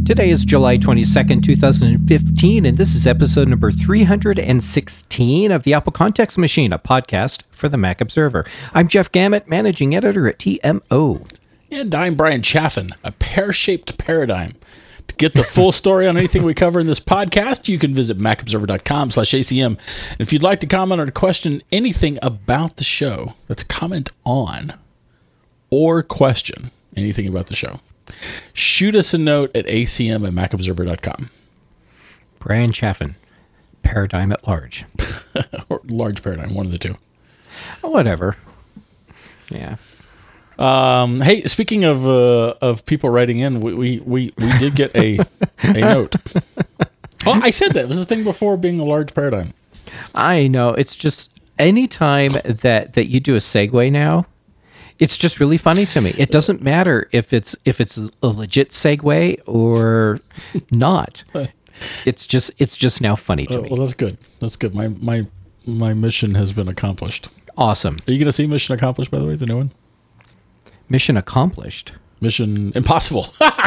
Today is July 22nd, 2015, and this is episode number 316 of the Apple Context Machine, a podcast for the Mac Observer. I'm Jeff Gamet, managing editor at TMO. And I'm Brian Chaffin, a pear-shaped paradigm. To get the full story on anything we cover in this podcast, you can visit macobserver.com/ACM. And if you'd like to comment or question anything about the show, that's comment on or question anything about the show, shoot us a note at acm@macobserver.com. Brian Chaffin, paradigm at large. Or large paradigm, one of the two. Whatever. Yeah. Hey, speaking of people writing in, we did get a note. Oh, I said that. It was the thing before being a large paradigm. I know. It's just anytime that you do a segue now, it's just really funny to me. It doesn't matter if it's a legit segue or not. It's just now funny to me. Well, that's good. That's good. My mission has been accomplished. Awesome. Are you going to see Mission Accomplished, by the way, the new one? Mission accomplished. Mission Impossible.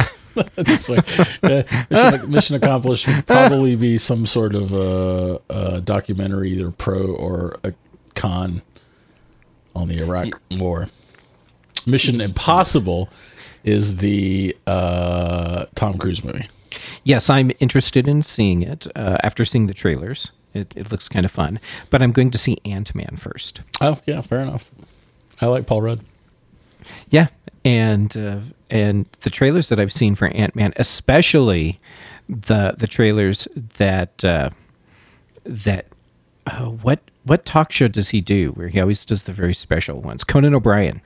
Mission Accomplished would probably be some sort of a documentary, either pro or a con on the Iraq War. Mission Impossible is the Tom Cruise movie. Yes, I'm interested in seeing it after seeing the trailers. It looks kind of fun. But I'm going to see Ant-Man first. Oh, yeah, fair enough. I like Paul Rudd. Yeah, and the trailers that I've seen for Ant-Man, especially the trailers that what talk show does he do where he always does the very special ones? Conan O'Brien.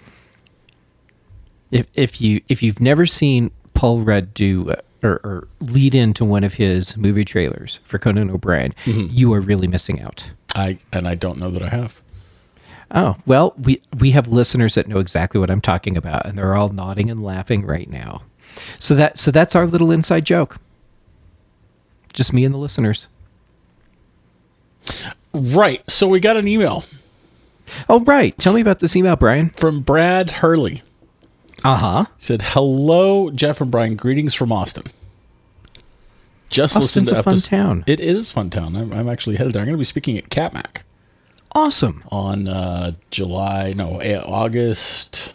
If you've never seen Paul Rudd do or lead into one of his movie trailers for Conan O'Brien, you are really missing out. I don't know that I have. Oh, well, we have listeners that know exactly what I'm talking about, and they're all nodding and laughing right now. So that's our little inside joke. Just me and the listeners. Right. So we got an email. Oh, right. Tell me about this email, Brian. From Brad Hurley. Uh-huh. He said, "Hello, Jeff and Brian. Greetings from Austin. Just Austin's listened to a fun town. It is a fun town. I'm actually headed there. I'm going to be speaking at CatMac. Awesome. On August.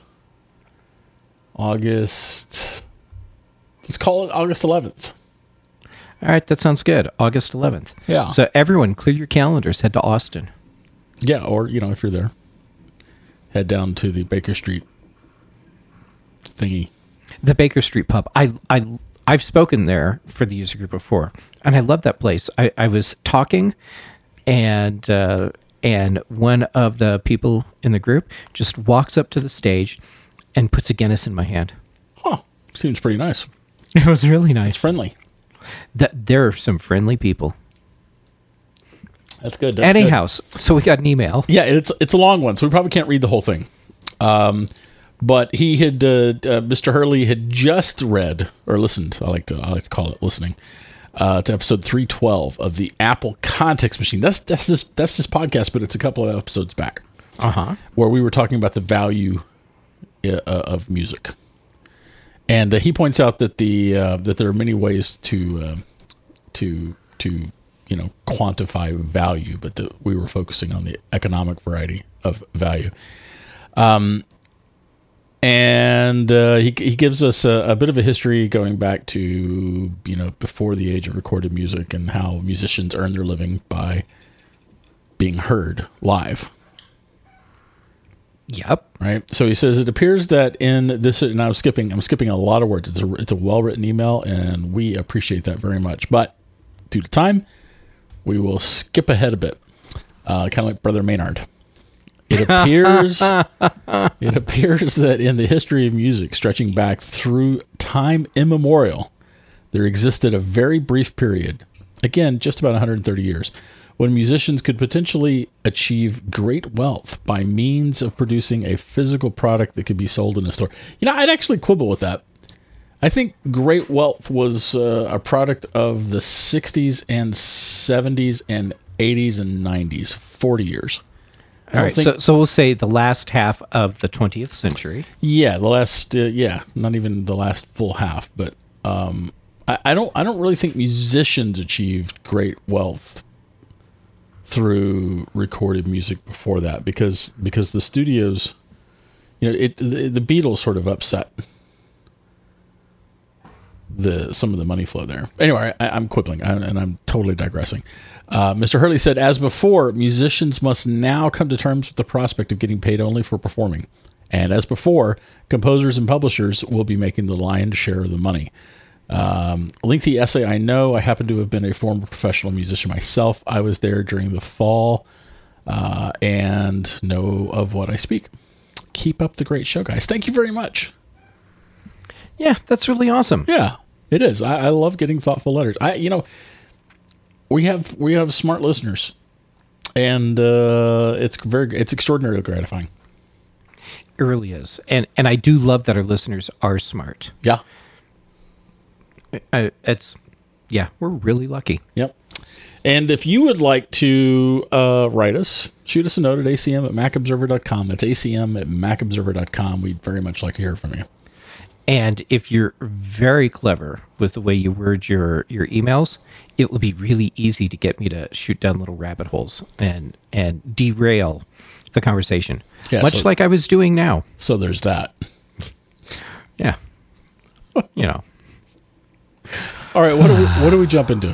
Let's call it August 11th. All right, that sounds good. August 11th. Yeah. So everyone, clear your calendars. Head to Austin. Yeah, or if you're there, head down to the Baker Street thingy. The Baker Street pub. I've spoken there for the user group before, and I love that place. I was talking, and one of the people in the group just walks up to the stage and puts a Guinness in my hand. Huh. Seems pretty nice. It was really nice. It's friendly. There are some friendly people. That's good. Anyhow, so we got an email. Yeah, it's a long one, so we probably can't read the whole thing. But he had Mr. Hurley had just read or listened. I like to call it listening to episode 312 of the Apple Context Machine. That's this podcast, but it's a couple of episodes back. Where we were talking about the value of music, and he points out that that there are many ways to quantify value, but that we were focusing on the economic variety of value. And he gives us a bit of a history going back to, before the age of recorded music and how musicians earn their living by being heard live. Yep. Right. So he says, it appears that in this, and I'm skipping a lot of words. It's a well-written email, and we appreciate that very much. But due to time, we will skip ahead a bit, kind of like Brother Maynard. It appears that in the history of music, stretching back through time immemorial, there existed a very brief period, again, just about 130 years, when musicians could potentially achieve great wealth by means of producing a physical product that could be sold in a store. I'd actually quibble with that. I think great wealth was a product of the 60s and 70s and 80s and 90s, 40 years. All right, so we'll say the last half of the 20th century. Yeah, not even the last full half, but I don't really think musicians achieved great wealth through recorded music before that, because the studios, the Beatles sort of upset some of the money flow there. Anyway, I'm quibbling, and I'm totally digressing. Mr. Hurley said, as before, musicians must now come to terms with the prospect of getting paid only for performing. And as before, composers and publishers will be making the lion's share of the money. Lengthy essay, I know. I happen to have been a former professional musician myself. I was there during the fall and know of what I speak. Keep up the great show, guys. Thank you very much. Yeah, that's really awesome. Yeah, it is. I love getting thoughtful letters. We have smart listeners, and it's extraordinarily gratifying. It really is, and I do love that our listeners are smart. Yeah. We're really lucky. Yep. And if you would like to write us, shoot us a note at acm@macobserver.com. That's acm@macobserver.com. We'd very much like to hear from you. And if you're very clever with the way you word your emails, it will be really easy to get me to shoot down little rabbit holes and derail the conversation. Yeah, much like I was doing now. So there's that. Yeah. All right, what do we jump into?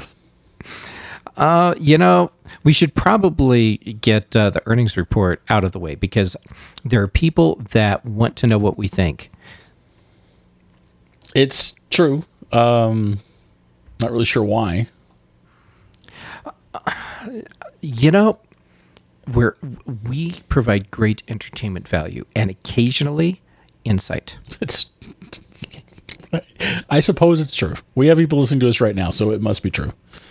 We should probably get the earnings report out of the way, because there are people that want to know what we think. It's true. Not really sure why. We provide great entertainment value and occasionally insight. I suppose it's true. We have people listening to us right now, so it must be true.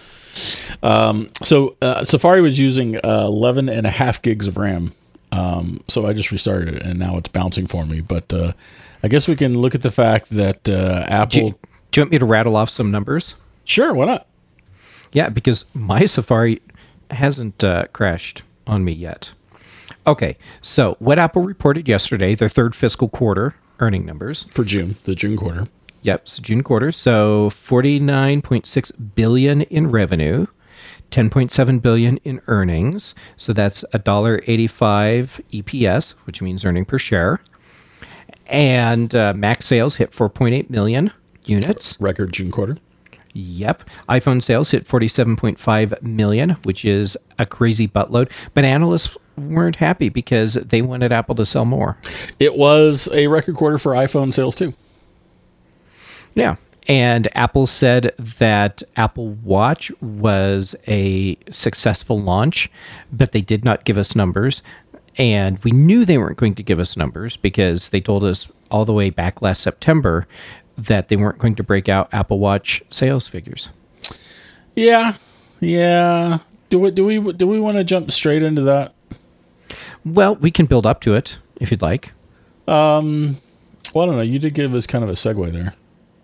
Safari was using 11.5 gigs of RAM. So I just restarted it, and now it's bouncing for me. But I guess we can look at the fact that Apple... Do you want me to rattle off some numbers? Sure, why not? Yeah, because my Safari hasn't crashed on me yet. Okay, so what Apple reported yesterday, their third fiscal quarter earning numbers. For June, the June quarter. Yep, so June quarter. So $49.6 billion in revenue, $10.7 billion in earnings. So that's $1.85 EPS, which means earning per share. And Mac sales hit 4.8 million units. Record June quarter. Yep. iPhone sales hit 47.5 million, which is a crazy buttload. But analysts weren't happy because they wanted Apple to sell more. It was a record quarter for iPhone sales too. Yeah. And Apple said that Apple Watch was a successful launch, but they did not give us numbers. And we knew they weren't going to give us numbers because they told us all the way back last September that they weren't going to break out Apple Watch sales figures. Yeah. Do we want to jump straight into that? Well, we can build up to it if you'd like. Well, I don't know. You did give us kind of a segue there.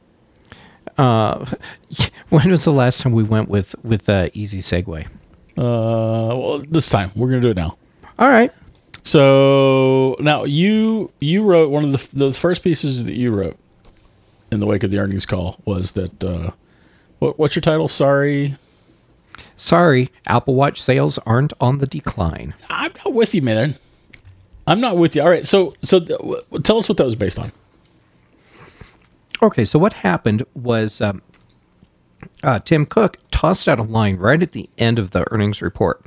When was the last time we went with easy segue? Well, this time we're going to do it now. All right. So now you wrote one of the first pieces that you wrote in the wake of the earnings call was that what's your title? Sorry, Apple Watch sales aren't on the decline. I'm not with you, man. I'm not with you. All right. So tell us what that was based on. Okay, so what happened was Tim Cook tossed out a line right at the end of the earnings report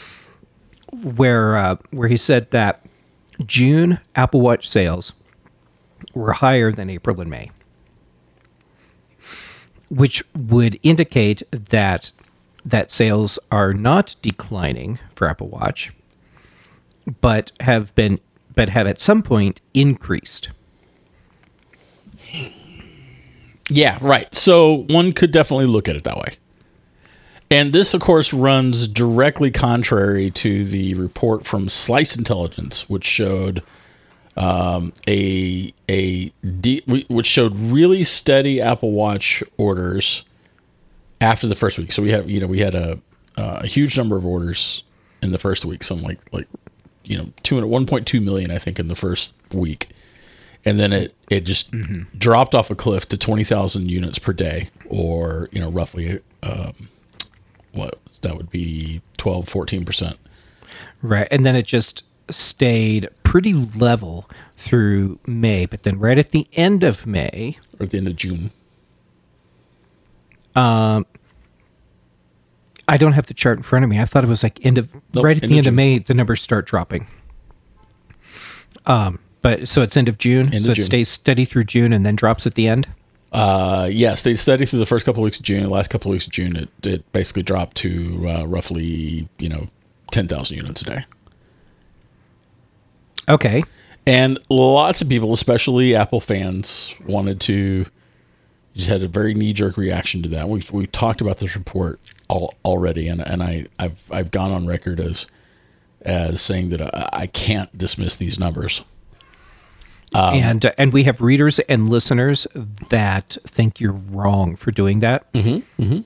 where he said that June Apple Watch sales were higher than April and May, which would indicate that sales are not declining for Apple Watch, but have at some point increased. Yeah, right. So one could definitely look at it that way. And this, of course, runs directly contrary to the report from Slice Intelligence, which showed which showed really steady Apple Watch orders after the first week. So we had a huge number of orders in the first week, something like 1.2 million, I think, in the first week. and then it just dropped off a cliff to 20,000 units per day, or roughly what that would be 12-14%. Right, and then it just stayed pretty level through May, but then right at the end of May, or at the end of June. I don't have the chart in front of me. I thought it was like right at the end of May, the numbers start dropping. But so it's end of June. It stays steady through June and then drops at the end. Yes, they steady through the first couple of weeks of June. The last couple of weeks of June, it basically dropped to roughly 10,000 units a day. Okay. And lots of people, especially Apple fans, just had a very knee-jerk reaction to that. We've talked about this report already, and I've gone on record as saying that I can't dismiss these numbers. And we have readers and listeners that think you're wrong for doing that. And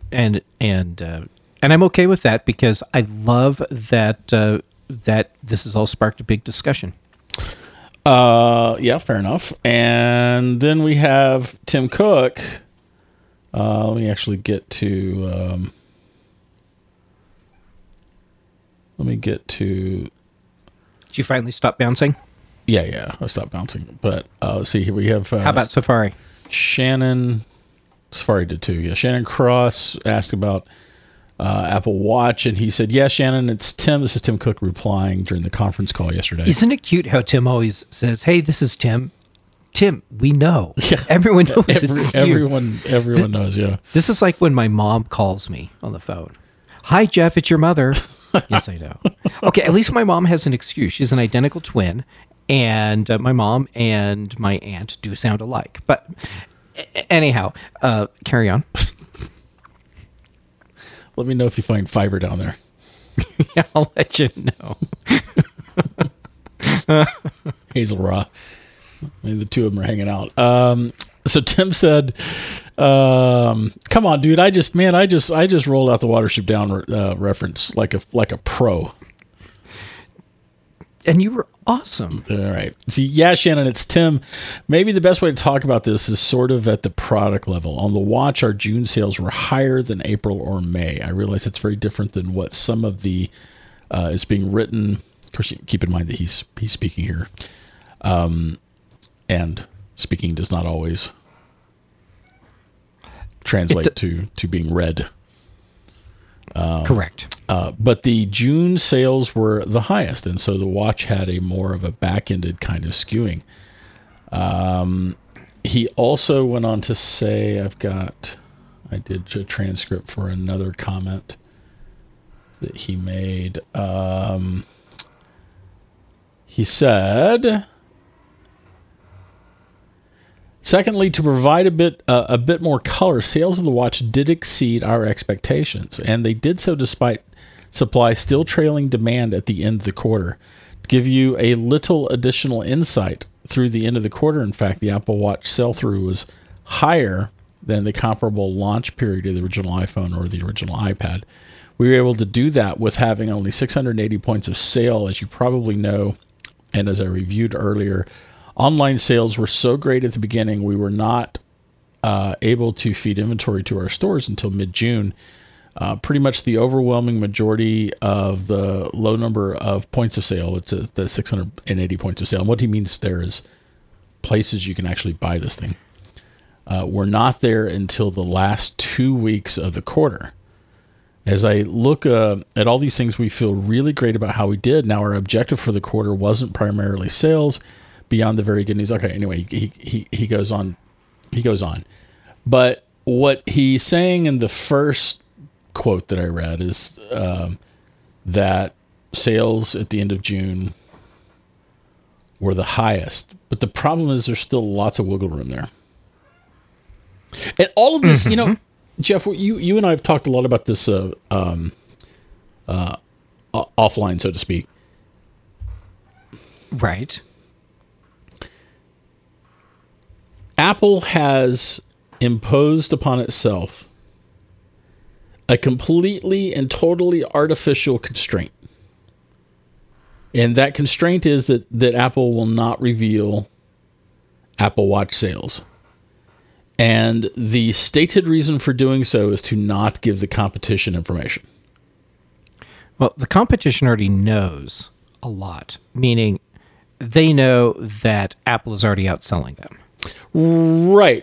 I'm okay with that, because I love that that this has all sparked a big discussion. Yeah, fair enough. And then we have Tim Cook. Let me actually get to. Did you finally stop bouncing? Yeah, I stopped bouncing. But let's see, here we have... how about Safari? Safari did too, yeah. Shannon Cross asked about Apple Watch, and he said, yeah, Shannon, it's Tim. This is Tim Cook replying during the conference call yesterday. Isn't it cute how Tim always says, hey, this is Tim. Tim, we know. Yeah. Everyone knows it's everyone knows, yeah. This is like when my mom calls me on the phone. Hi, Jeff, it's your mother. Yes, I know. Okay, at least my mom has an excuse. She's an identical twin, and my mom and my aunt do sound alike. But anyhow, carry on. Let me know if you find fiber down there. Yeah, I'll let you know. Hazel Raw. Maybe the two of them are hanging out. So Tim said, come on, dude. I just rolled out the Watership Down reference like a pro. And you were awesome. All right. See, yeah, Shannon, it's Tim. Maybe the best way to talk about this is sort of at the product level. On the watch, our June sales were higher than April or May. I realize that's very different than what some of the is being written. Of course, keep in mind that he's speaking here. And speaking does not always translate to being read. Correct. But the June sales were the highest, and so the watch had a more of a back-ended kind of skewing. He also went on to say, I did a transcript for another comment that he made. He said, secondly, to provide a bit more color, sales of the watch did exceed our expectations, and they did so despite supply still trailing demand at the end of the quarter. To give you a little additional insight, through the end of the quarter, in fact, the Apple Watch sell-through was higher than the comparable launch period of the original iPhone or the original iPad. We were able to do that with having only 680 points of sale, as you probably know, and as I reviewed earlier. Online sales were so great at the beginning, we were not able to feed inventory to our stores until mid-June. Pretty much the overwhelming majority of the low number of points of sale, it's the 680 points of sale. And what he means there is places you can actually buy this thing. Were not there until the last 2 weeks of the quarter. As I look at all these things, we feel really great about how we did. Now, our objective for the quarter wasn't primarily sales, beyond the very good news. Okay, anyway, he goes on. He goes on. But what he's saying in the first quote that I read is that sales at the end of June were the highest. But the problem is there's still lots of wiggle room there. And all of this, Jeff, you and I have talked a lot about this offline, so to speak. Right. Apple has imposed upon itself a completely and totally artificial constraint. And that constraint is that Apple will not reveal Apple Watch sales. And the stated reason for doing so is to not give the competition information. Well, the competition already knows a lot, meaning they know that Apple is already outselling them. Right.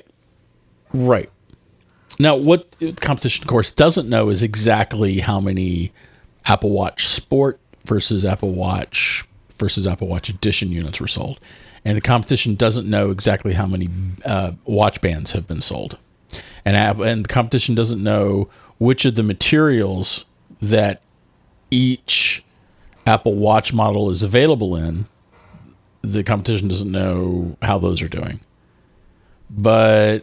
Now, what the competition, of course, doesn't know is exactly how many Apple Watch Sport versus Apple Watch Edition units were sold. And the competition doesn't know exactly how many watch bands have been sold. And the competition doesn't know which of the materials that each Apple Watch model is available in. The competition doesn't know how those are doing. But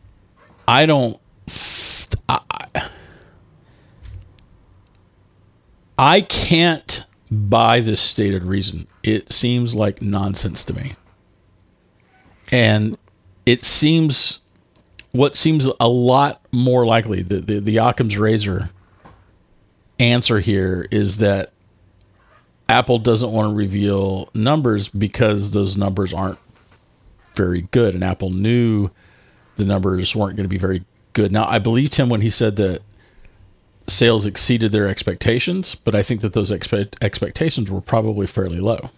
I can't buy this stated reason. It seems like nonsense to me. And it seems what seems a lot more likely, the Occam's razor answer here is that Apple doesn't want to reveal numbers because those numbers aren't very good, and Apple knew the numbers weren't going to be very good. Now, I believe Tim when he said that sales exceeded their expectations, but I think that those expectations were probably fairly low.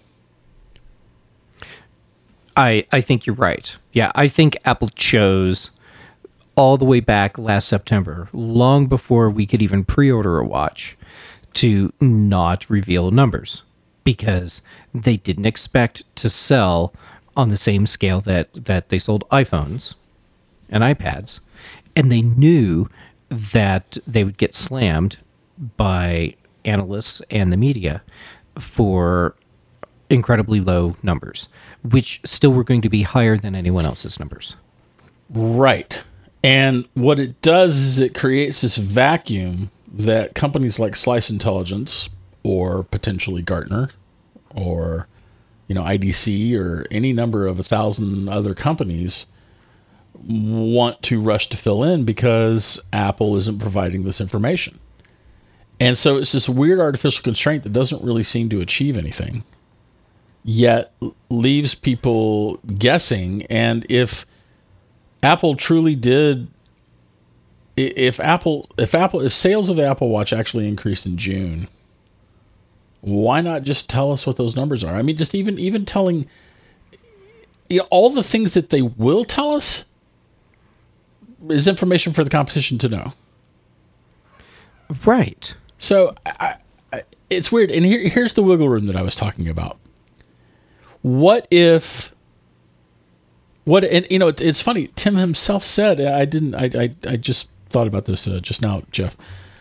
I think you're right. Yeah, I think Apple chose all the way back last September, long before we could even pre-order a watch, to not reveal numbers because they didn't expect to sell on the same scale that they sold iPhones and iPads, and they knew that they would get slammed by analysts and the media for incredibly low numbers, which still were going to be higher than anyone else's numbers. Right. And what it does is it creates this vacuum that companies like Slice Intelligence or potentially Gartner or IDC or any number of 1,000 other companies want to rush to fill in because Apple isn't providing this information. And so it's this weird artificial constraint that doesn't really seem to achieve anything, yet leaves people guessing. And if Apple truly did, if sales of the Apple Watch actually increased in June, why not just tell us what those numbers are? I mean, just even telling all the things that they will tell us is information for the competition to know. Right. So it's weird. And here's the wiggle room that I was talking about. It's funny. Tim himself said, I just thought about this just now, Jeff.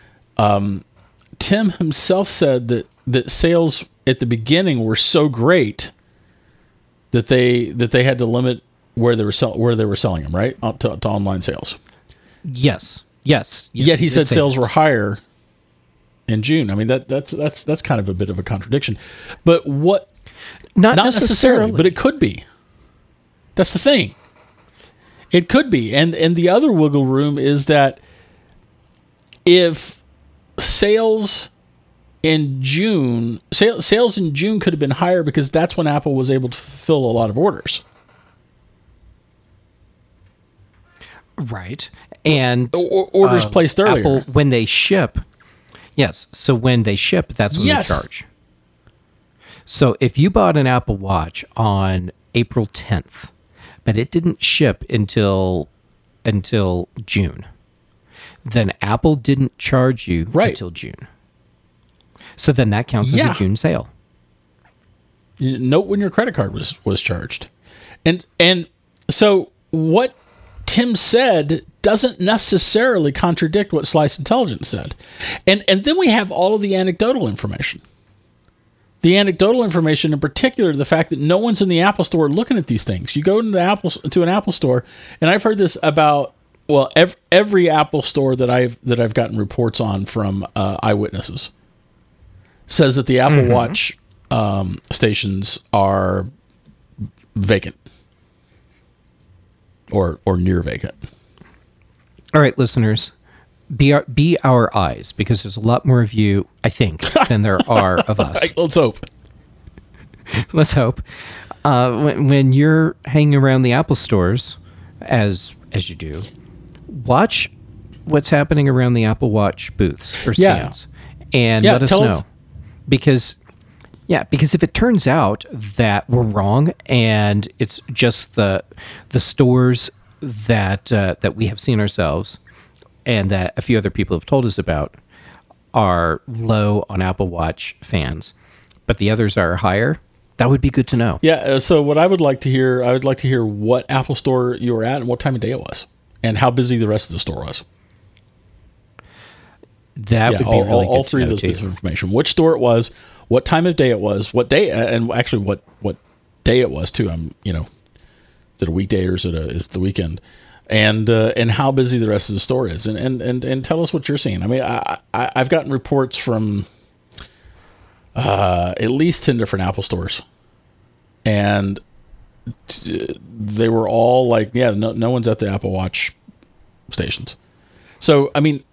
Tim himself said that sales at the beginning were so great that they had to limit where they were selling them, right? To online sales. Yes. Yet he said sales were higher in June. I mean, that's kind of a bit of a contradiction. But what? Not necessarily, but it could be. That's the thing. It could be. And the other wiggle room is that if sales in June could have been higher because that's when Apple was able to fulfill a lot of orders. Right. And orders placed earlier. Apple, when they ship. Yes. So when they ship, that's when they charge. So if you bought an Apple Watch on April 10th, but it didn't ship until June, then Apple didn't charge you until June. So then that counts as a June sale. Note when your credit card was charged. And so what Tim said doesn't necessarily contradict what Slice Intelligence said. And then we have all of the anecdotal information. The anecdotal information, in particular, the fact that no one's in the Apple Store looking at these things. You go to an Apple Store, and I've heard this about every Apple Store that I've gotten reports on from eyewitnesses says that the Apple Watch stations are vacant or near vacant. All right, listeners. Be our eyes, because there's a lot more of you, I think, than there are of us. Let's hope. Let's hope. when you're hanging around the Apple stores, as you do, watch what's happening around the Apple Watch booths or stands, and let us know. Because if it turns out that we're wrong and it's just the stores that we have seen ourselves and that a few other people have told us about are low on Apple Watch fans, but the others are higher, that would be good to know. Yeah. So what I would like to hear what Apple store you were at and what time of day it was, and how busy the rest of the store was. That would be really good. All three of those bits of information: which store it was, what time of day it was, what day, and actually what day it was too. Is it a weekday or is it the weekend? And how busy the rest of the store is, and tell us what you're seeing. I mean, I've gotten reports from at least 10 different Apple stores, and they were all like, no one's at the Apple Watch stations. So I mean,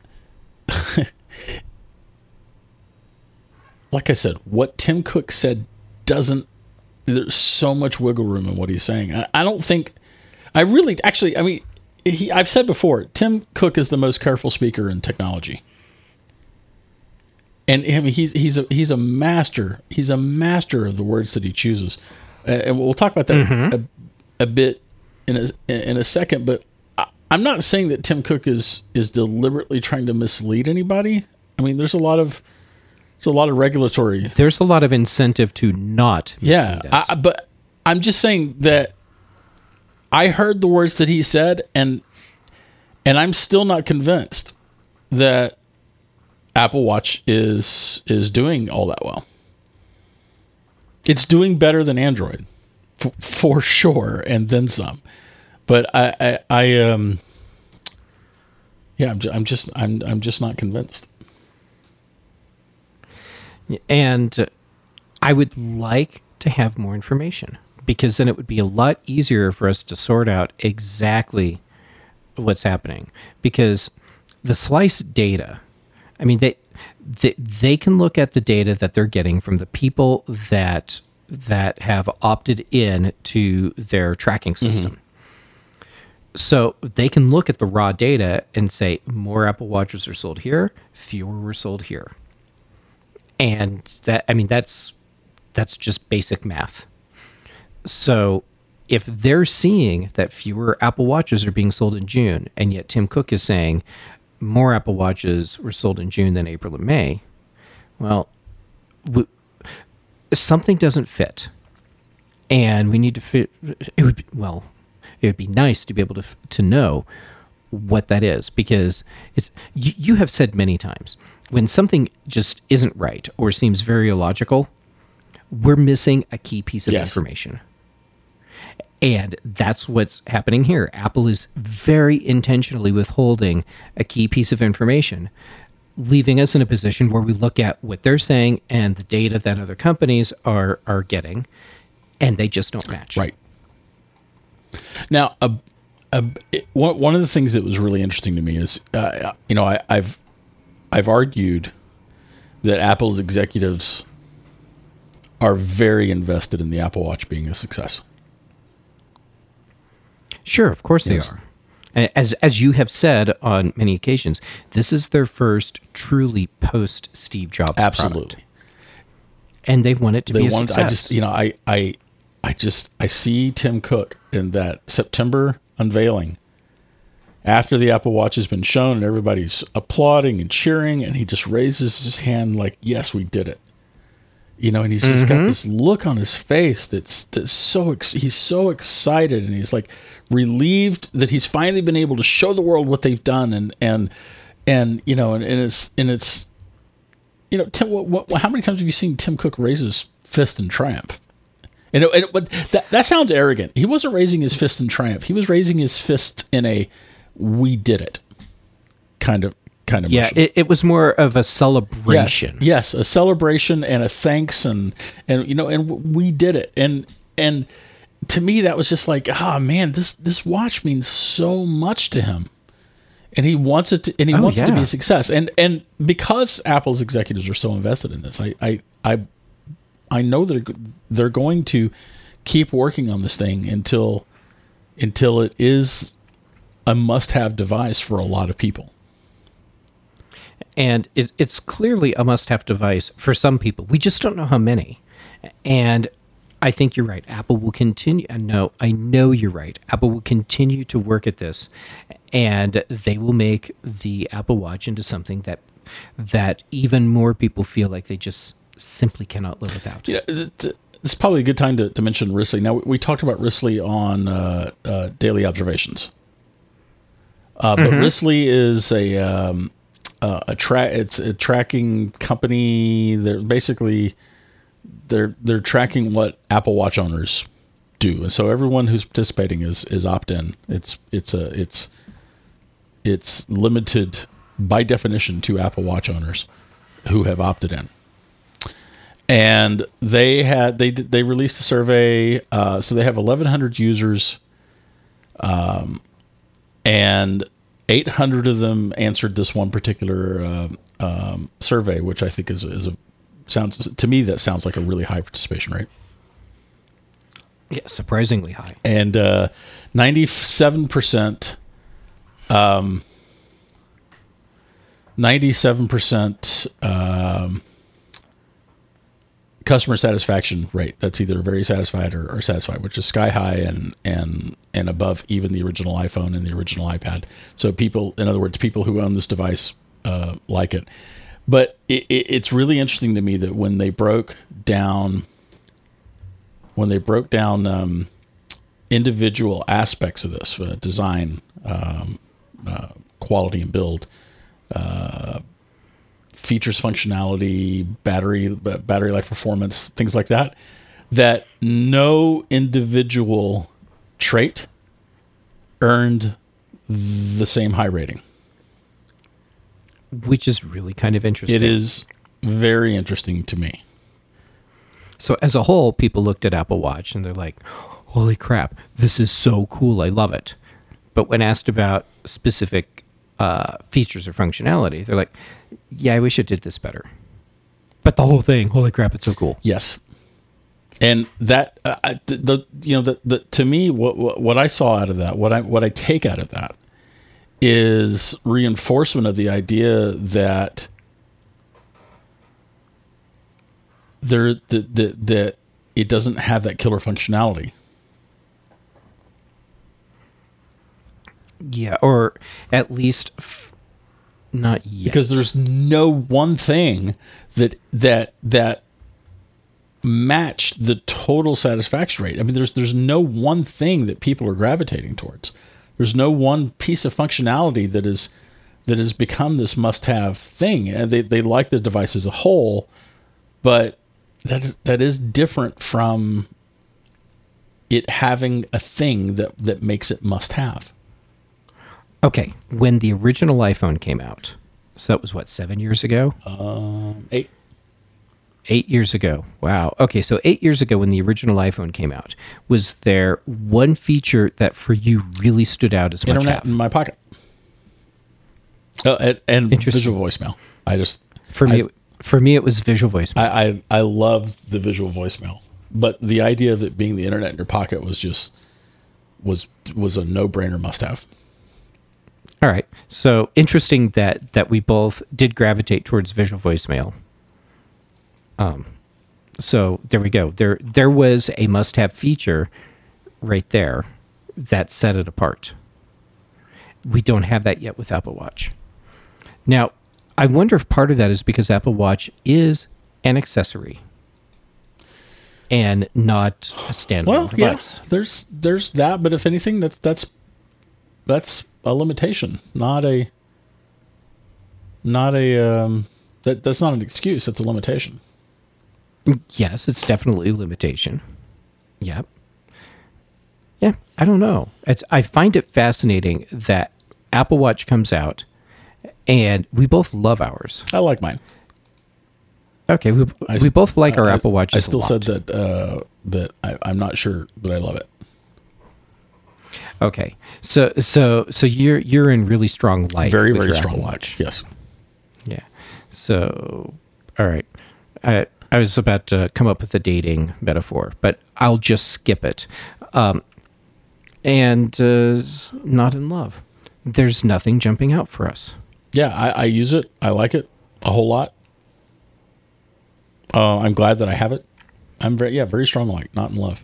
like I said, what Tim Cook said there's so much wiggle room in what he's saying. I don't think. I've said before, Tim Cook is the most careful speaker in technology, and I mean he's a master. He's a master of the words that he chooses, and we'll talk about that a bit in a second. But I'm not saying that Tim Cook is deliberately trying to mislead anybody. I mean, there's a lot of regulatory. There's a lot of incentive to not mislead us. But I'm just saying that I heard the words that he said, and I'm still not convinced that Apple Watch is doing all that well. It's doing better than Android, for sure, and then some. But I'm just not convinced. And I would like to have more information, because then it would be a lot easier for us to sort out exactly what's happening. Because the slice data, I mean, they can look at the data that they're getting from the people that have opted in to their tracking system. Mm-hmm. So they can look at the raw data and say, more Apple Watches are sold here, fewer were sold here. And that's just basic math. So if they're seeing that fewer Apple Watches are being sold in June, and yet Tim Cook is saying more Apple Watches were sold in June than April and May, well, something doesn't fit. And we need to fit. It would be nice to be able to know what that is, because it's you have said many times, when something just isn't right or seems very illogical, we're missing a key piece of information. And that's what's happening here. Apple is very intentionally withholding a key piece of information, leaving us in a position where we look at what they're saying and the data that other companies are getting, and they just don't match. Right. Now, one of the things that was really interesting to me is, I've argued that Apple's executives are very invested in the Apple Watch being a success. Sure, of course they are. As you have said on many occasions, this is their first truly post Steve Jobs Absolutely. Product. And they've wanted to be a success. I see Tim Cook in that September unveiling, after the Apple Watch has been shown and everybody's applauding and cheering, and he just raises his hand like, yes, we did it. And he's just got this look on his face that's so he's so excited, and he's like relieved that he's finally been able to show the world what they've done, and it's Tim, how many times have you seen Tim Cook raise his fist in triumph? But that sounds arrogant. He wasn't raising his fist in triumph. He was raising his fist in a "we did it" kind of motion. It was more of a celebration. Yes, a celebration and a thanks, and we did it. And to me, that was just like, man, this watch means so much to him, and he wants it to, and he wants it to be a success. And because Apple's executives are so invested in this, I know that they're going to keep working on this thing until it is a must-have device for a lot of people. And it's clearly a must-have device for some people. We just don't know how many. And I think you're right. Apple will continue. I know you're right. Apple will continue to work at this, and they will make the Apple Watch into something that even more people feel like they just simply cannot live without. Yeah, this is probably a good time to mention Wristly. Now, we talked about Wristly on Daily Observations, but Wristly is it's a tracking company. They're basically they're tracking what Apple Watch owners do, and so everyone who's participating is opt-in. It's limited by definition to Apple Watch owners who have opted in. And they released a survey, so they have 1,100 users, and 800 of them answered this one particular survey, which I think sounds to me that sounds like a really high participation rate. Yeah, surprisingly high. And 97%. 97% customer satisfaction rate. That's either very satisfied or satisfied, which is sky high and above even the original iPhone and the original iPad. So people, in other words, people who own this device like it. But it's really interesting to me that when they broke down individual aspects of this, design, quality and build, features, functionality, battery life performance, things like that, that no individual trait earned the same high rating. Which is really kind of interesting. It is very interesting to me. So as a whole, people looked at Apple Watch and they're like, holy crap, this is so cool. I love it. But when asked about specific features or functionality, they're like, yeah, I wish it did this better. But the whole thing, holy crap, it's so cool. Yes. And that, to me, what I saw out of that, what I take out of that is reinforcement of the idea that that it doesn't have that killer functionality. Yeah, or at least not yet. Because there's no one thing that matched the total satisfaction rate. I mean, there's no one thing that people are gravitating towards. There's no one piece of functionality that has become this must-have thing. And they like the device as a whole, but that is different from it having a thing that makes it must-have. Okay, when the original iPhone came out, so that was what, 7 years ago? 8. 8 years ago. Wow. Okay, so 8 years ago when the original iPhone came out, was there one feature that for you really stood out as Internet must-have? in my pocket. And visual voicemail. For me, it was visual voicemail. I love the visual voicemail, but the idea of it being the internet in your pocket was a no-brainer must-have. All right. So interesting that we both did gravitate towards visual voicemail. So there we go. There was a must-have feature right there that set it apart. We don't have that yet with Apple Watch. Now, I wonder if part of that is because Apple Watch is an accessory and not a standalone device. Yeah, there's that, but if anything, that's a limitation, not a that's not an excuse. It's a limitation. Yes, it's definitely a limitation. Yep. Yeah, I don't know. I find it fascinating that Apple Watch comes out, and we both love ours. I like mine. Okay, we both like our Apple Watches. I still a lot. said that I'm not sure that I love it. Okay, so you're in really strong light. Very with very your strong Apple watch. Yes. Yeah. So, all right. I was about to come up with a dating metaphor, but I'll just skip it. Not in love. There's nothing jumping out for us. Yeah, I use it. I like it a whole lot. I'm glad that I have it. I'm very strong like, not in love.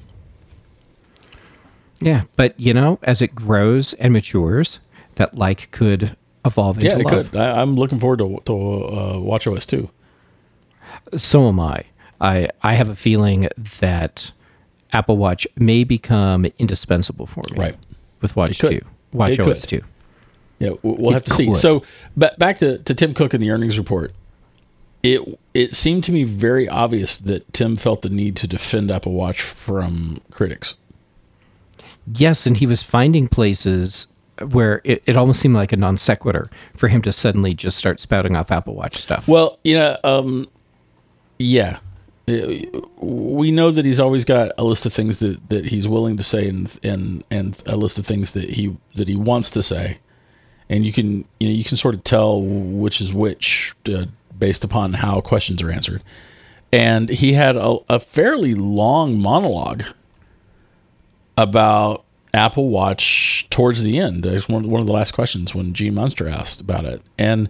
Yeah, but as it grows and matures, that like could evolve into love. Yeah, it could. I'm looking forward to WatchOS 2. So am I. I have a feeling that Apple Watch may become indispensable for me. Right. With WatchOS 2. Yeah, we'll have to see. So, back to Tim Cook and the earnings report. It seemed to me very obvious that Tim felt the need to defend Apple Watch from critics. Yes, and he was finding places where it almost seemed like a non sequitur for him to suddenly just start spouting off Apple Watch stuff. Well, yeah. We know that he's always got a list of things that he's willing to say and a list of things that he wants to say. And you can sort of tell which is which based upon how questions are answered. And he had a fairly long monologue about Apple Watch towards the end. It was one of the last questions when Gene Munster asked about it. And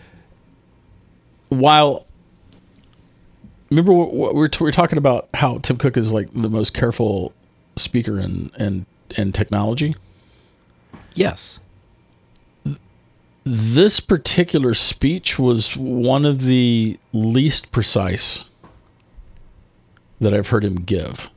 while remember what we were talking about how Tim Cook is like the most careful speaker in technology? Yes. This particular speech was one of the least precise that I've heard him give.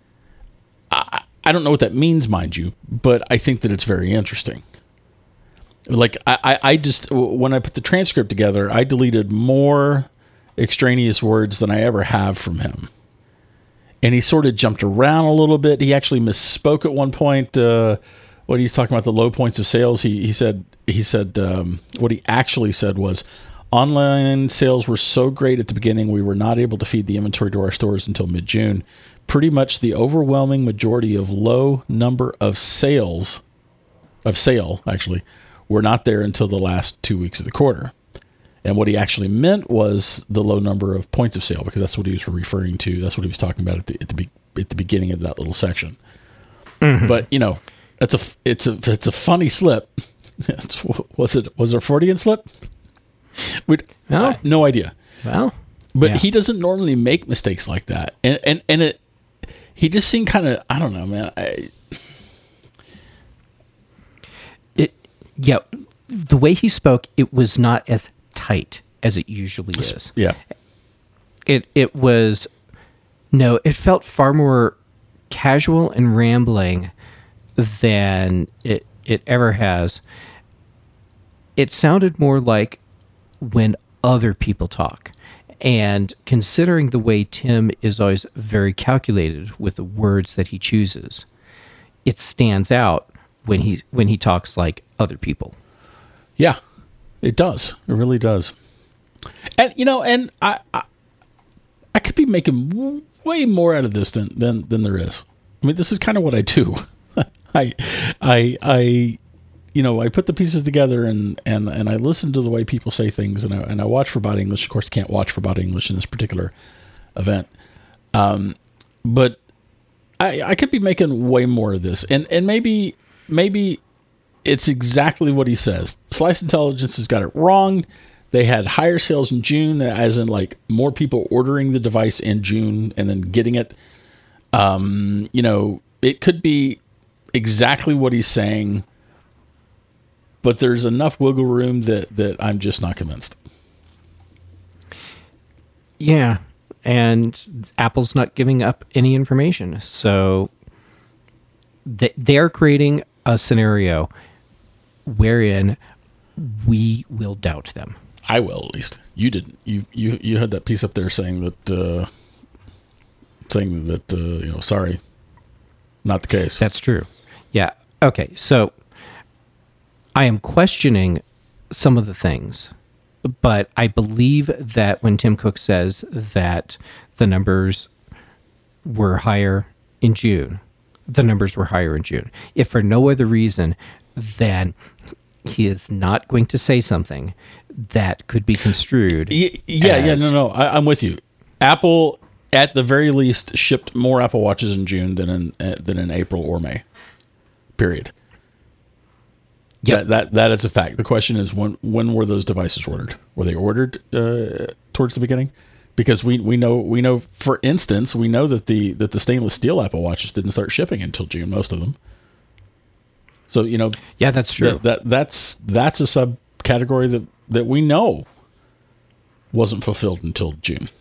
I don't know what that means, mind you, but I think that it's very interesting. Like, I just, when I put the transcript together, I deleted more extraneous words than I ever have from him. And he sort of jumped around a little bit. He actually misspoke at one point. When he's talking about the low points of sales, he said what he actually said was, online sales were so great at the beginning, we were not able to feed the inventory to our stores until mid-June. Pretty much the overwhelming majority of low number of sale, were not there until the last 2 weeks of the quarter. And what he actually meant was the low number of points of sale, because that's what he was referring to. That's what he was talking about at the beginning of that little section. Mm-hmm. But it's a funny slip. Was it a Freudian slip? No idea. Well, but he doesn't normally make mistakes like that, and he just seemed kind of, I don't know, man. The way he spoke, it was not as tight as it usually is. Yeah, it was. No, it felt far more casual and rambling than it ever has. It sounded more like when other people talk. And considering the way Tim is always very calculated with the words that he chooses, it stands out when he talks like other people. Yeah, it does. It really does. And I could be making way more out of this than there is. I mean, this is kind of what I do. I put the pieces together and I listen to the way people say things, and I watch for body English. Of course, can't watch for body English in this particular event. But I could be making way more of this, and maybe it's exactly what he says. Slice Intelligence has got it wrong. They had higher sales in June, as in like more people ordering the device in June and then getting it. It could be exactly what he's saying, but there's enough wiggle room that I'm just not convinced. Yeah, and Apple's not giving up any information, so they're creating a scenario wherein we will doubt them. I will, at least. You didn't. You had that piece up there saying that sorry, not the case. That's true. Yeah. Okay. So I am questioning some of the things, but I believe that when Tim Cook says that the numbers were higher in June, if for no other reason than he is not going to say something that could be construed. No, I'm with you. Apple, at the very least, shipped more Apple Watches in June than in April or May. Period. Yep. That is a fact. The question is, when were those devices ordered? Were they ordered towards the beginning? Because we know, for instance, we know that the stainless steel Apple Watches didn't start shipping until June, most of them. So, yeah, that's true. That's a subcategory that we know wasn't fulfilled until June.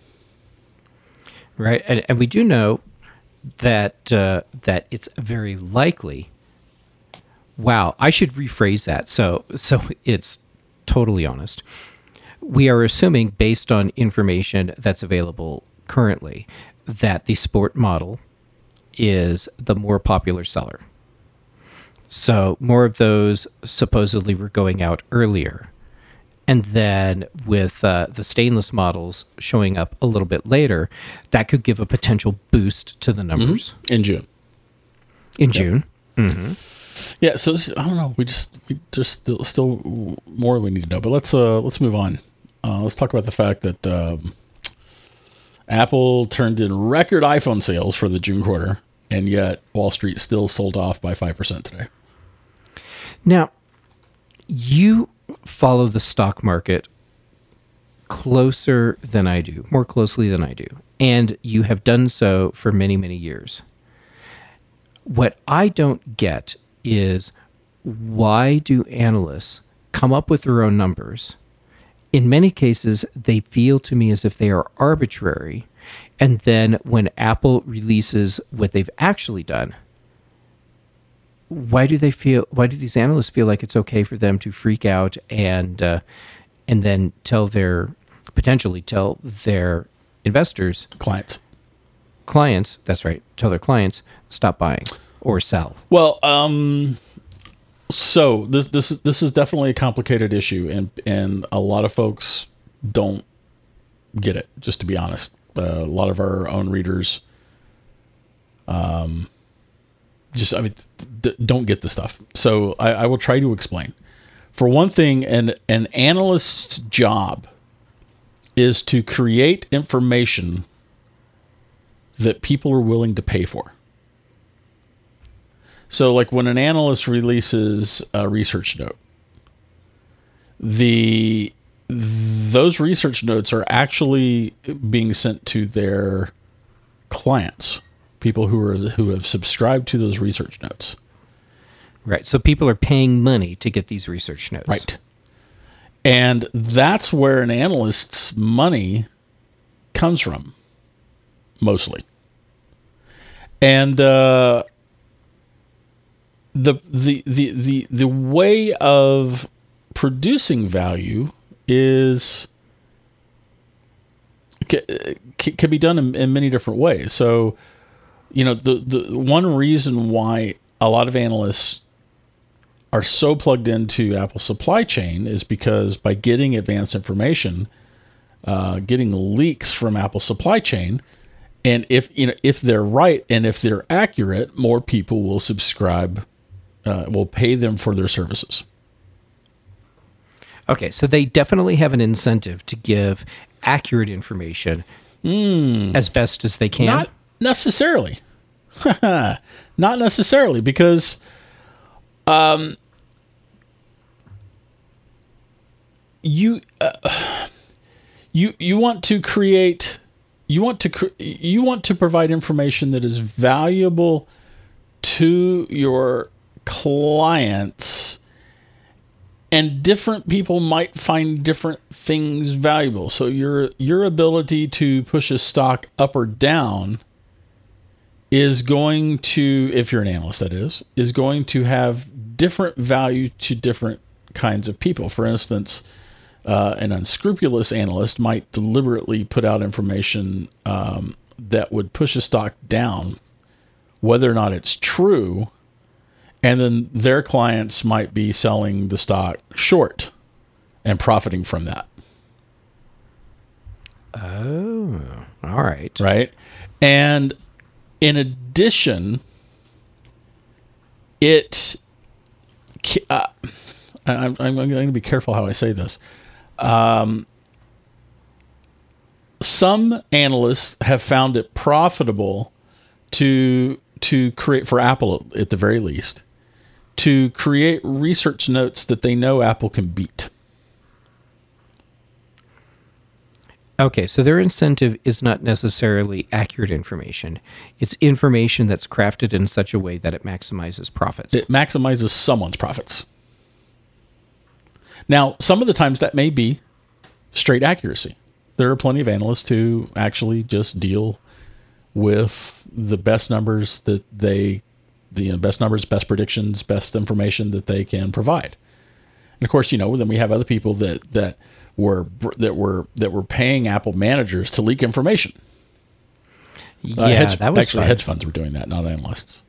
Right, and we do know that that it's very likely. Wow, I should rephrase that. So it's totally honest. We are assuming, based on information that's available currently, that the sport model is the more popular seller. So more of those supposedly were going out earlier. And then with the stainless models showing up a little bit later, that could give a potential boost to the numbers. In June. In June. Mm-hmm. Yeah, so I don't know. There's still more we need to know. But let's move on. Let's talk about the fact that Apple turned in record iPhone sales for the June quarter, and yet Wall Street still sold off by 5% today. Now, you follow the stock market closer than I do, more closely than I do, and you have done so for many, many years. What I don't get is, why do analysts come up with their own numbers? In many cases, they feel to me as if they are arbitrary. And then when Apple releases what they've actually done, why do these analysts feel like it's okay for them to freak out and then potentially tell their investors, clients, that's right, tell their clients, stop buying or sell? Well, so this is definitely a complicated issue, and a lot of folks don't get it. Just to be honest, a lot of our own readers, don't get the stuff. So I will try to explain. For one thing, an analyst's job is to create information that people are willing to pay for. So, like when an analyst releases a research note, those research notes are actually being sent to their clients, people who have subscribed to those research notes. Right. So people are paying money to get these research notes. Right. And that's where an analyst's money comes from, mostly. And the way of producing value can be done in many different ways. So, the one reason why a lot of analysts are so plugged into Apple's supply chain is because by getting advanced information, getting leaks from Apple's supply chain, and if they're right and if they're accurate, more people will subscribe, will pay them for their services. Okay, so they definitely have an incentive to give accurate information as best as they can. Not necessarily. Not necessarily, because you want to create, you want to provide information that is valuable to your clients, and different people might find different things valuable. So your ability to push a stock up or down is going to, if you're an analyst, that is going to have different value to different kinds of people. For instance, an unscrupulous analyst might deliberately put out information that would push a stock down, whether or not it's true, and then their clients might be selling the stock short and profiting from that. Oh, all right. Right. And in addition, I'm going to be careful how I say this. some analysts have found it profitable to create, for Apple at the very least, to create research notes that they know Apple can beat. Okay, so their incentive is not necessarily accurate information. It's information that's crafted in such a way that it maximizes profits. It maximizes someone's profits. Now, some of the times that may be straight accuracy. There are plenty of analysts who actually just deal with the best numbers that best numbers, best predictions, best information that they can provide. And of course, then we have other people that were paying Apple managers to leak information. Yeah, that was actually fun. Hedge funds were doing that, not analysts.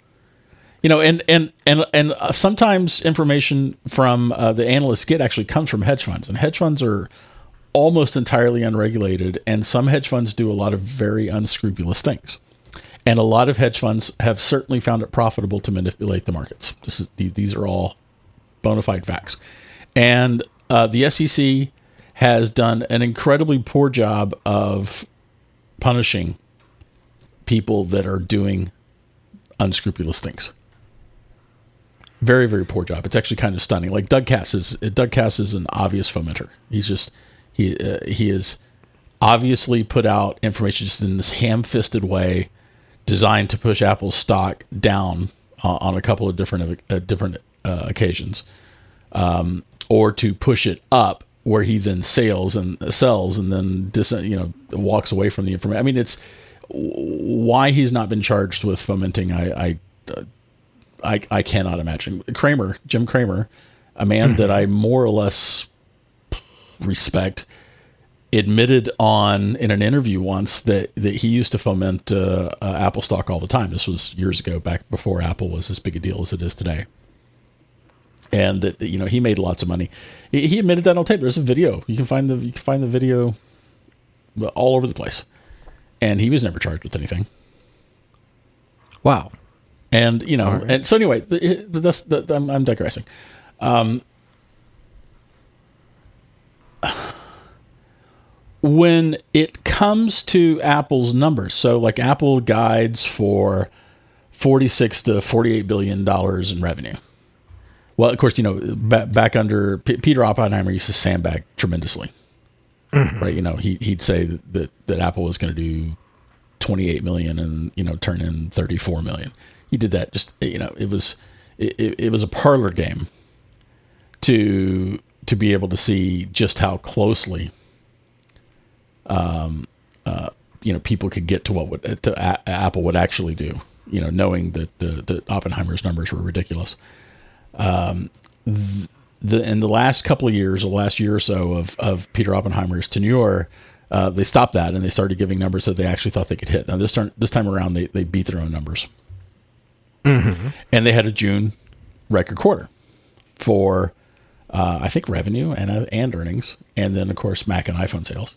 And sometimes information from the analysts get actually comes from hedge funds, and hedge funds are almost entirely unregulated, and some hedge funds do a lot of very unscrupulous things. And a lot of hedge funds have certainly found it profitable to manipulate the markets. These are all bona fide facts. And the SEC has done an incredibly poor job of punishing people that are doing unscrupulous things. Very, very poor job. It's actually kind of stunning. Like Doug Cass is an obvious fomenter. He is obviously put out information just in this ham-fisted way, designed to push Apple's stock down on a couple of different occasions, or to push it up, where he then sells and then walks away from the information. I mean, it's why he's not been charged with fomenting. I cannot imagine. Jim Cramer, a man that I more or less respect, admitted in an interview once that he used to foment Apple stock all the time. This was years ago, back before Apple was as big a deal as it is today. And that he made lots of money. He admitted that on tape. There's a video. You can find the video all over the place. And he was never charged with anything. Wow. And right. And so anyway, I'm digressing. When it comes to Apple's numbers, so like Apple guides for $46 to $48 billion in revenue. Well, of course, back under Peter Oppenheimer used to sandbag tremendously, right? He'd say that Apple was going to do 28 million and turn in 34 million. He did that just it was a parlor game to be able to see just how closely people could get to what Apple would actually do. Knowing that the Oppenheimer's numbers were ridiculous. In the last couple of years, the last year or so of Peter Oppenheimer's tenure, they stopped that and they started giving numbers that they actually thought they could hit. Now this time around, they beat their own numbers, and they had a June record quarter for I think revenue and earnings, and then of course Mac and iPhone sales.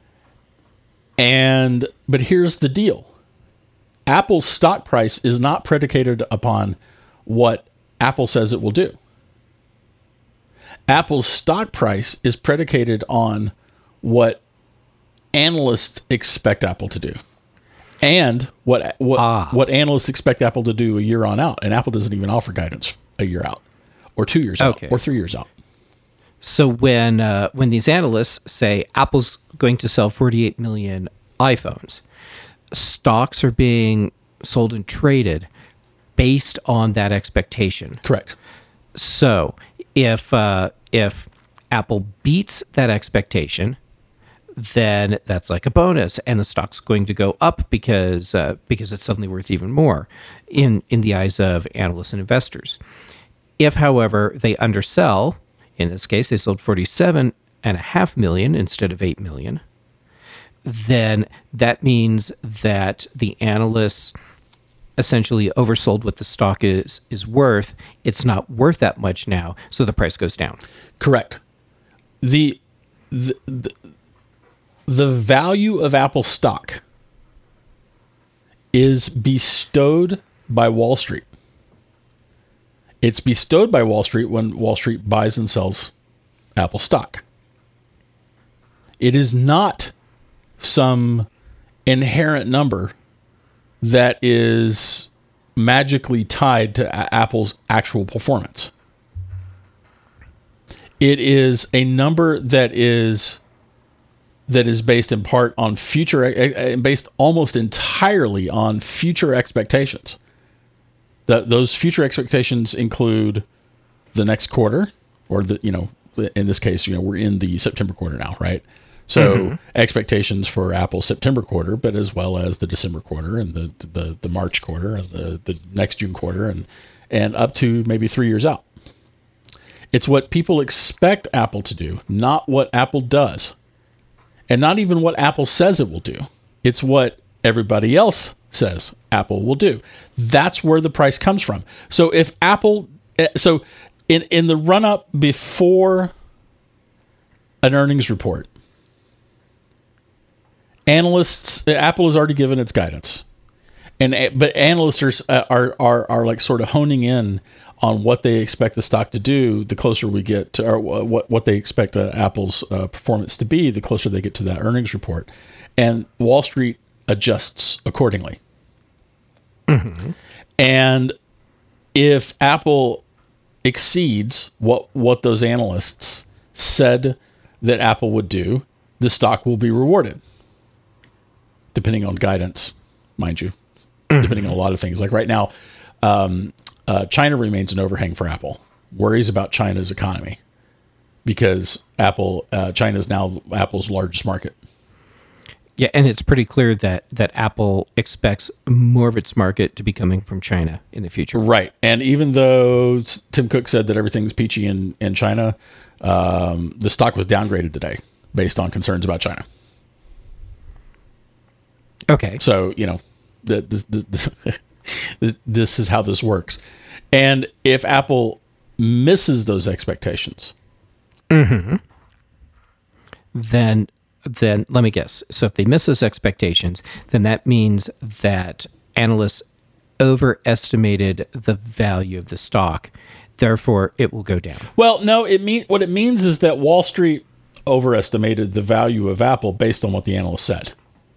But here's the deal: Apple's stock price is not predicated upon what Apple says it will do. Apple's stock price is predicated on what analysts expect Apple to do, and what analysts expect Apple to do a year on out. And Apple doesn't even offer guidance a year out, or 2 years out, or 3 years out. So when these analysts say Apple's going to sell 48 million iPhones, stocks are being sold and traded based on that expectation. Correct. So if Apple beats that expectation, then that's like a bonus, and the stock's going to go up because it's suddenly worth even more in the eyes of analysts and investors. If, however, they undersell, in this case they sold 47.5 million instead of 8 million, then that means that the analysts essentially oversold what the stock is worth. It's not worth that much now, so the price goes down. Correct. The value of Apple stock is bestowed by Wall Street. It's bestowed by Wall Street when Wall Street buys and sells Apple stock. It is not some inherent number that is magically tied to Apple's actual performance. It is a number that is based in part on based almost entirely on future expectations. Those future expectations include the next quarter, or in this case, we're in the September quarter now, right? So expectations for Apple's September quarter, but as well as the December quarter and the March quarter and the next June quarter and up to maybe 3 years out. It's what people expect Apple to do, not what Apple does. And not even what Apple says it will do. It's what everybody else says Apple will do. That's where the price comes from. So if Apple, in the run up before an earnings report, Apple has already given its guidance, but analysts are like sort of honing in on what they expect the stock to do. The closer we get to, or what they expect Apple's performance to be, the closer they get to that earnings report, and Wall Street adjusts accordingly. And if Apple exceeds what those analysts said that Apple would do, the stock will be rewarded. Depending on guidance, mind you, depending on a lot of things. Like right now, China remains an overhang for Apple. Worries about China's economy because China is now Apple's largest market. Yeah, and it's pretty clear that Apple expects more of its market to be coming from China in the future. Right. And even though Tim Cook said that everything's peachy in China, the stock was downgraded today based on concerns about China. Okay. So, this is how this works. And if Apple misses those expectations, then let me guess. So if they miss those expectations, then that means that analysts overestimated the value of the stock. Therefore, it will go down. Well, no, what it means is that Wall Street overestimated the value of Apple based on what the analyst said.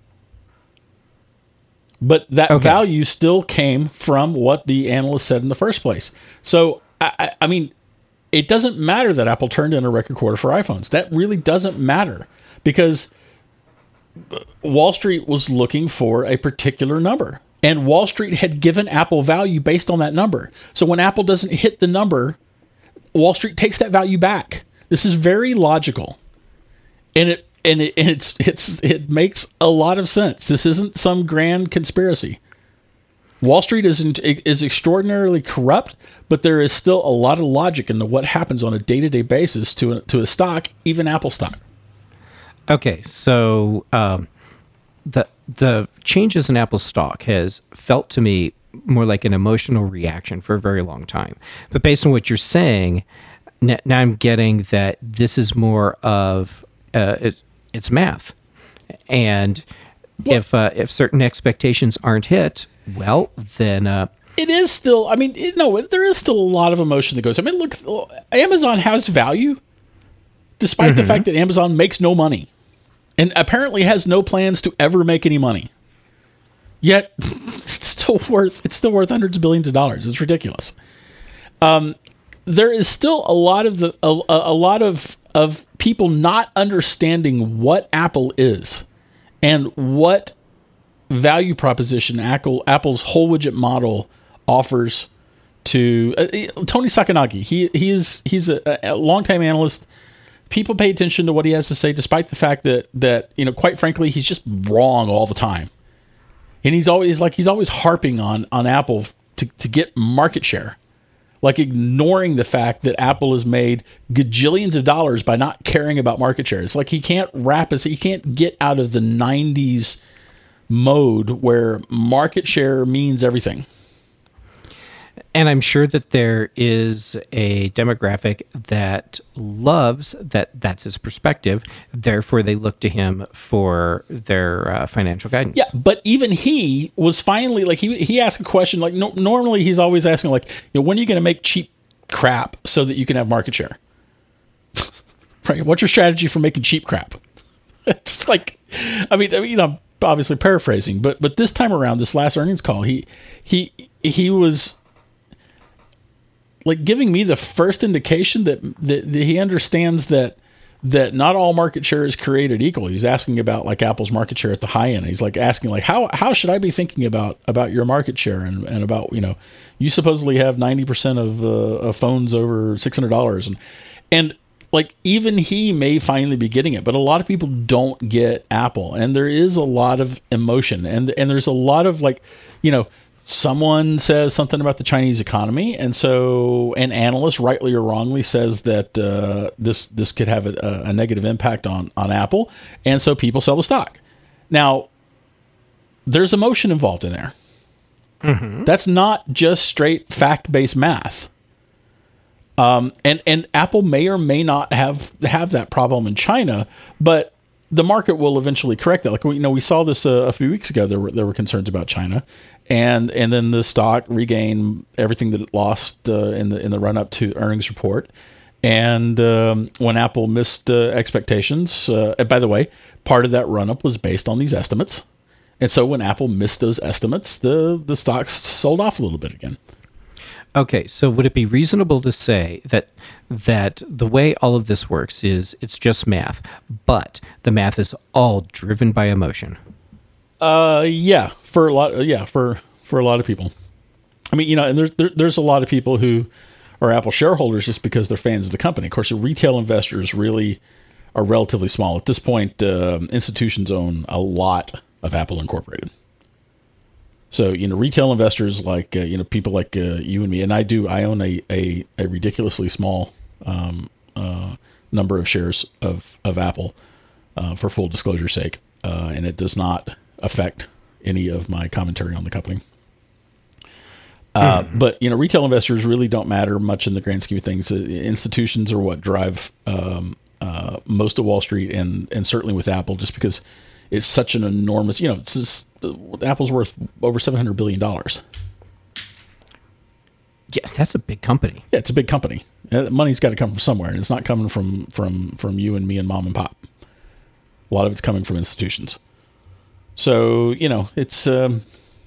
But that value still came from what the analyst said in the first place. So, I mean, it doesn't matter that Apple turned in a record quarter for iPhones. That really doesn't matter because Wall Street was looking for a particular number. And Wall Street had given Apple value based on that number. So when Apple doesn't hit the number, Wall Street takes that value back. This is very logical. And it makes a lot of sense. This isn't some grand conspiracy. Wall Street is extraordinarily corrupt, but there is still a lot of logic in what happens on a day-to-day basis to a stock, even Apple stock. Okay, so the changes in Apple stock has felt to me more like an emotional reaction for a very long time. But based on what you're saying, now I'm getting that this is more of it's math, and if certain expectations aren't hit, well, then it is still. I mean, there is still a lot of emotion that goes. I mean, look, Amazon has value, despite the fact that Amazon makes no money, and apparently has no plans to ever make any money. Yet, it's still worth hundreds of billions of dollars. It's ridiculous. There is still a lot of people not understanding what Apple is and what value proposition Apple's whole widget model offers to Tony Sacconaghi. He's a longtime analyst. People pay attention to what he has to say, despite the fact that quite frankly, he's just wrong all the time. And he's always harping on Apple to get market share, like ignoring the fact that Apple has made gajillions of dollars by not caring about market share. It's like he can't get out of the 90s mode where market share means everything. And I'm sure that there is a demographic that loves that's his perspective. Therefore, they look to him for their financial guidance. Yeah, but even he was finally like he asked a question like normally he's always asking like when are you going to make cheap crap so that you can have market share? Right? What's your strategy for making cheap crap? It's like, I mean, I'm obviously paraphrasing, but this time around, this last earnings call, he was like giving me the first indication that he understands that not all market share is created equal. He's asking about like Apple's market share at the high end. He's like asking like, how should I be thinking about your market share and about, you supposedly have 90% of phones over $600 and like even he may finally be getting it, but a lot of people don't get Apple, and there is a lot of emotion, and there's a lot of like, someone says something about the Chinese economy, and so an analyst, rightly or wrongly, says that this could have a negative impact on Apple, and so people sell the stock. Now, there's emotion involved in there. Mm-hmm. That's not just straight fact-based math. And Apple may or may not have that problem in China, but the market will eventually correct that. Like we saw this a few weeks ago. There were concerns about China, and then the stock regained everything that it lost in the run up to earnings report. And when Apple missed expectations, and by the way, part of that run up was based on these estimates, and so when Apple missed those estimates, the stocks sold off a little bit again. Okay, so would it be reasonable to say that the way all of this works is it's just math, but the math is all driven by emotion? Yeah, for a lot of people. I mean, and there's a lot of people who are Apple shareholders just because they're fans of the company. Of course, the retail investors really are relatively small at this point. Institutions own a lot of Apple Incorporated. So, retail investors like, people like you and me, and I own a ridiculously small number of shares of Apple for full disclosure's sake, and it does not affect any of my commentary on the company. But, retail investors really don't matter much in the grand scheme of things. Institutions are what drive most of Wall Street and certainly with Apple, just because it's such an enormous, it's just, Apple's worth over $700 billion. Yeah, that's a big company. Yeah, it's a big company. Money's got to come from somewhere, and it's not coming from you and me and mom and pop. A lot of it's coming from institutions. So, it's the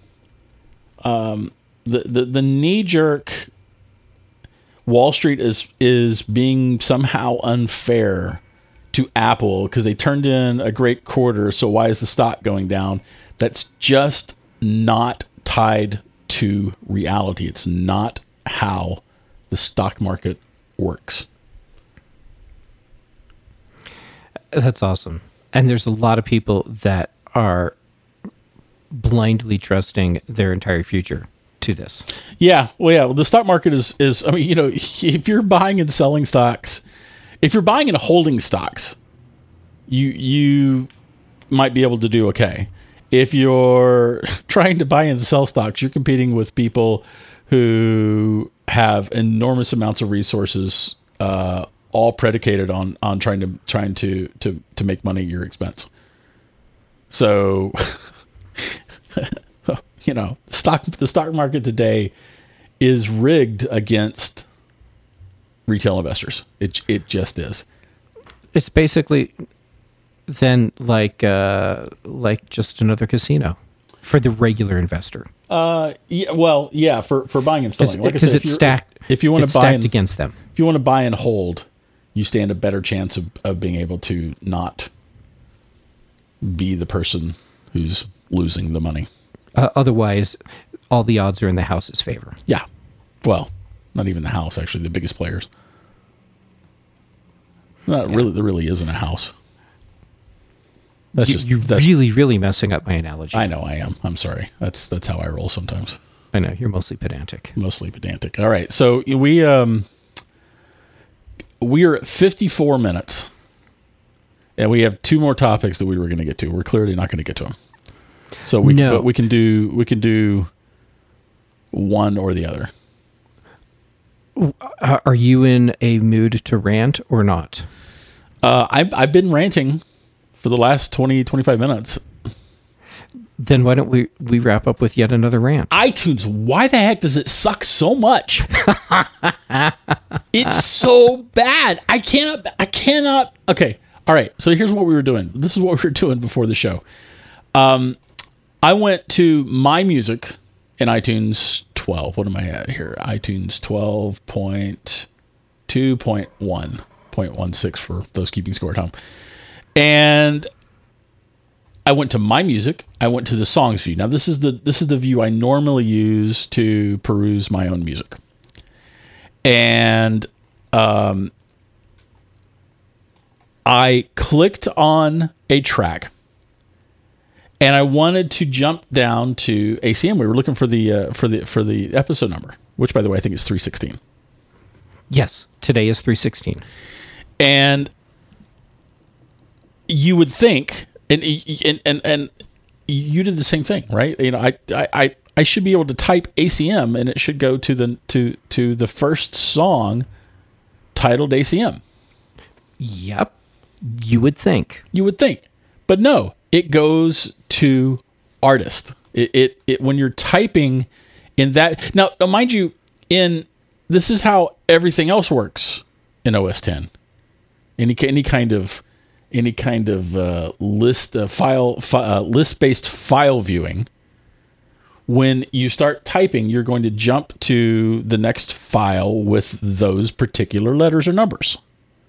knee-jerk Wall Street is being somehow unfair to Apple because they turned in a great quarter, so why is the stock going down? That's just not tied to reality. It's not how the stock market works. That's awesome. And there's a lot of people that are blindly trusting their entire future to this. Yeah. Well, the stock market is I mean, if you're buying and selling stocks, if you're buying and holding stocks, you might be able to do okay. If you're trying to buy and sell stocks, you're competing with people who have enormous amounts of resources, all predicated on trying to make money at your expense. So, the stock market today is rigged against retail investors. It just is. It's basically then like just another casino for the regular investor. For buying and selling. Like I because said, it's stacked. If you want to buy against them, if you want to buy and hold, you stand a better chance of being able to not be the person who's losing the money. Otherwise, all the odds are in the house's favor. Yeah. Well, not even the house, actually, the biggest players. Really, there really isn't a house. You're really messing up my analogy. I know I am. I'm sorry. That's how I roll sometimes. I know, you're mostly pedantic. All right. So we are at 54 minutes. And we have two more topics that we were going to get to. We're clearly not going to get to them. So we can do one or the other. Are you in a mood to rant or not? I've been ranting for the last 20, 25 minutes. Then why don't we wrap up with yet another rant? iTunes, why the heck does it suck so much? It's so bad. I cannot. Okay, All right. So here's what we were doing. This is what we were doing before the show. I went to My Music in iTunes 12. What am I at here? iTunes 12.2.1.16 for those keeping score at home. And I went to My Music. I went to the songs view. Now this is the view I normally use to peruse my own music. And I clicked on a track. And I wanted to jump down to ACM. We were looking for the episode number, which, by the way, I think is 316. Yes, today is 316. And you would think, and you did the same thing, right? You know, I should be able to type ACM, and it should go to the first song titled ACM. Yep, you would think. But no. It goes to artist. It when you're typing in that now, mind you, this is how everything else works in OS 10. Any kind of list based file viewing. When you start typing, you're going to jump to the next file with those particular letters or numbers.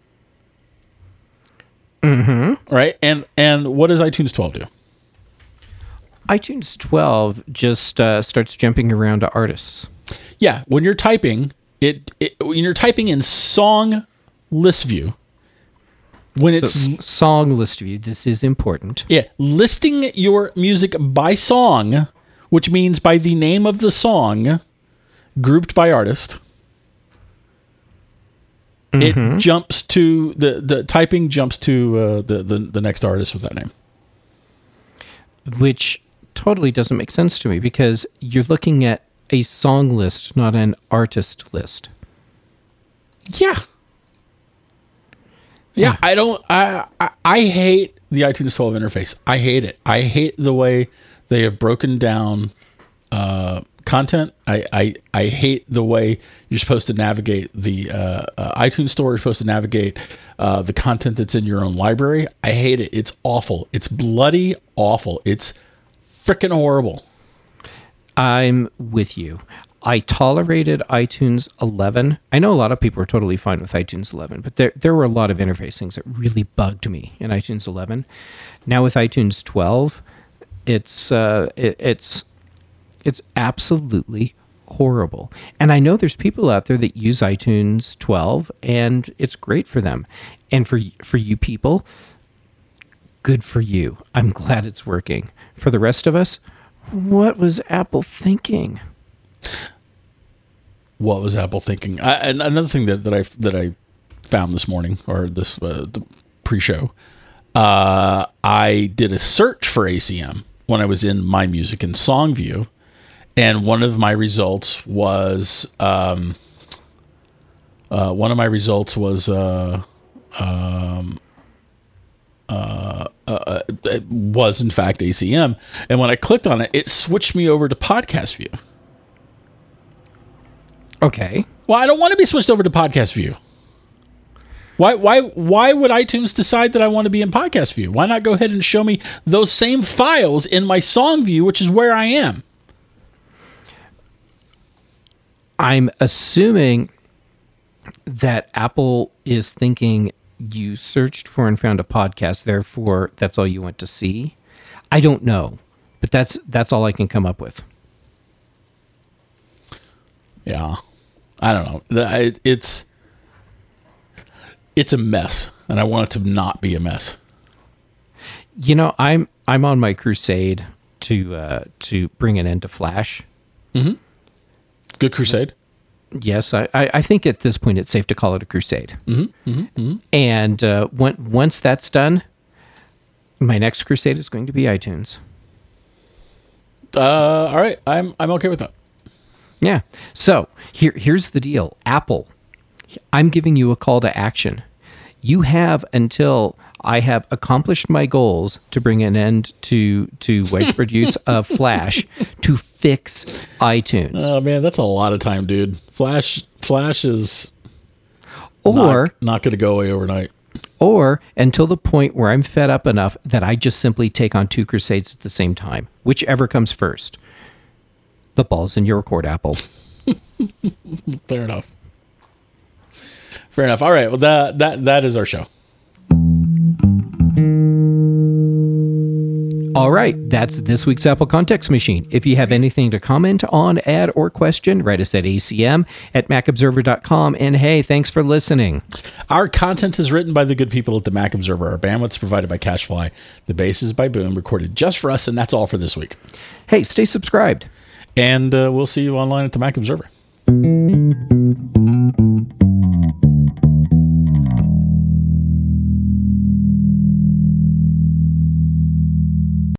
Mm-hmm. Right? And what does iTunes 12 do? iTunes 12 just starts jumping around to artists. Yeah, when you're typing, when you're typing in song list view, when it's song list view, this is important. Yeah, listing your music by song, which means by the name of the song, grouped by artist. Mm-hmm. It jumps to the typing jumps to the next artist with that name, which totally doesn't make sense to me because you're looking at a song list, not an artist list. Yeah. I hate the iTunes 12 interface. I hate it. I hate the way they have broken down content. I hate the way you're supposed to navigate the iTunes store. You're supposed to navigate the content that's in your own library. I hate it. It's awful. It's bloody awful. It's freaking horrible. I'm with you. I tolerated iTunes 11. I know a lot of people are totally fine with iTunes 11, but there were a lot of interface things that really bugged me in iTunes 11. Now with iTunes 12, it's absolutely horrible. And I know there's people out there that use iTunes 12, and it's great for them. And for you people, good for you. I'm glad it's working. For the rest of us, what was Apple thinking? What was Apple thinking? And another thing that I found this morning, or this the pre-show, I did a search for ACM when I was in My Music and Song View, and one of my results was in fact ACM, and when I clicked on it, it switched me over to Podcast View. Okay. Well, I don't want to be switched over to Podcast View. Why would iTunes decide that I want to be in Podcast View? Why not go ahead and show me those same files in my Song View, which is where I am? I'm assuming that Apple is thinking you searched for and found a podcast, therefore that's all you want to see. I don't know, but that's all I can come up with. Yeah. I don't know. It's a mess, and I want it to not be a mess. You know, I'm on my crusade to bring an end to Flash. Mm-hmm. Good crusade. Yes, I think at this point it's safe to call it a crusade. Mm-hmm. Mm-hmm. Mm-hmm. And once that's done, my next crusade is going to be iTunes. All right, I'm okay with that. Yeah. So here's the deal. Apple, I'm giving you a call to action. You have until I have accomplished my goals to bring an end to widespread use of Flash to fix iTunes. Oh man, that's a lot of time, dude. Flash is or not going to go away overnight. or until the point where I'm fed up enough that I just simply take on 2 crusades at the same time, whichever comes first. The ball's in your court, Apple. Fair enough. Fair enough. All right. Well, that is our show. All right, that's this week's Apple Context Machine. If you have anything to comment on, add, or question, write us at acm@macobserver.com. And hey, thanks for listening. Our content is written by the good people at the Mac Observer. Our bandwidth's provided by CacheFly. The bass is by Boom, recorded just for us, and that's all for this week. Hey, stay subscribed. And we'll see you online at the Mac Observer.